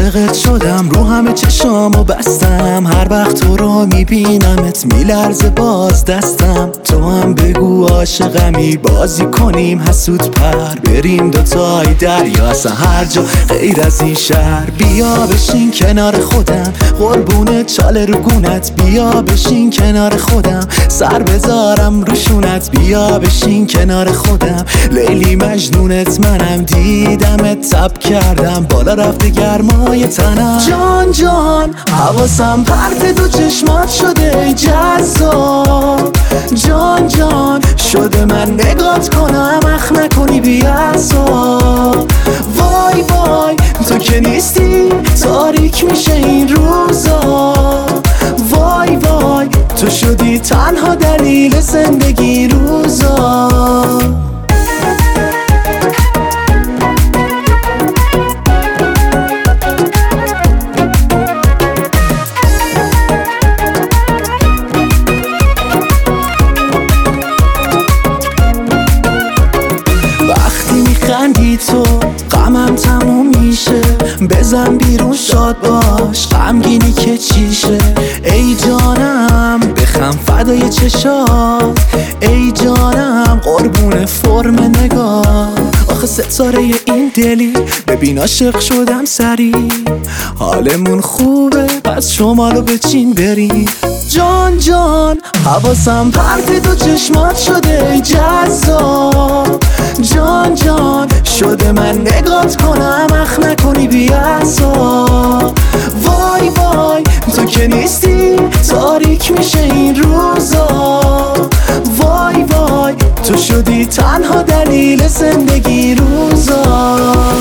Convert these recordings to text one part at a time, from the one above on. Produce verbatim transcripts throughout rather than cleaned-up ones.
عاشقت شدم، رو همه چشامو بستم، هر وقت تو رو میبینمت میلرزه باز دستم. تو هم بگو عاشقمی، بازی کنیم حسود پر، بریم دوتای دریا اصلا هر جا غیر از این شهر. بیا بشین کنار خودم، قربون چاله رو گونت، بیا بشین کنار خودم، سر بذارم روشونت. بیا بشین کنار خودم، لیلی مجنونت منم، دیدمت تب کردم، بالا رفته گرمای تنم. جان جان حواسم پرت دو چشمات شده ای جذاب، جان جان شده من نگات کنم اخ نکنی بی‌عصاب. وای وای تو که نیستی تاریک میشه این روزا، وای وای تو شدی تنها دلیل زندگی روزا. خندی تو غمم تموم میشه، بزن بیرون شاد باش غمگینی که چیشه. ای جانم بخم فدای چشات، ای جانم قربون فرم نگاه. آخه ستاره این دلی ببین عاشق شدم سری، حالمون خوبه پس شمالو بچین بریم. جان جان حواسم پرت دو چشمات شده ای جذاب، جان جان شده من نگات کنم اخ نکنی بی‌عصاب. وای وای تو که نیستی تاریک میشه این روزا، وای وای تو شدی تنها دلیل زندگی روزا.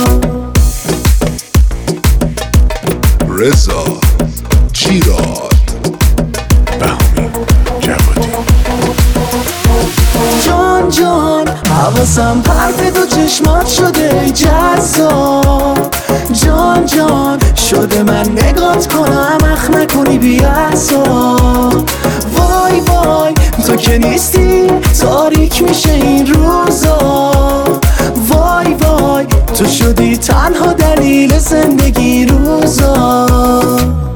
رضا چیراد بهامی جوادی. جان جان حواسم پرت دو چشمات شده ای جذاب، جان جان شده من نگات کنم اخ نکنی بی‌عصاب. وای وای تو که نیستی تاریک میشه این روزا، وای وای تو شدی تنها دلیل زندگی روزا.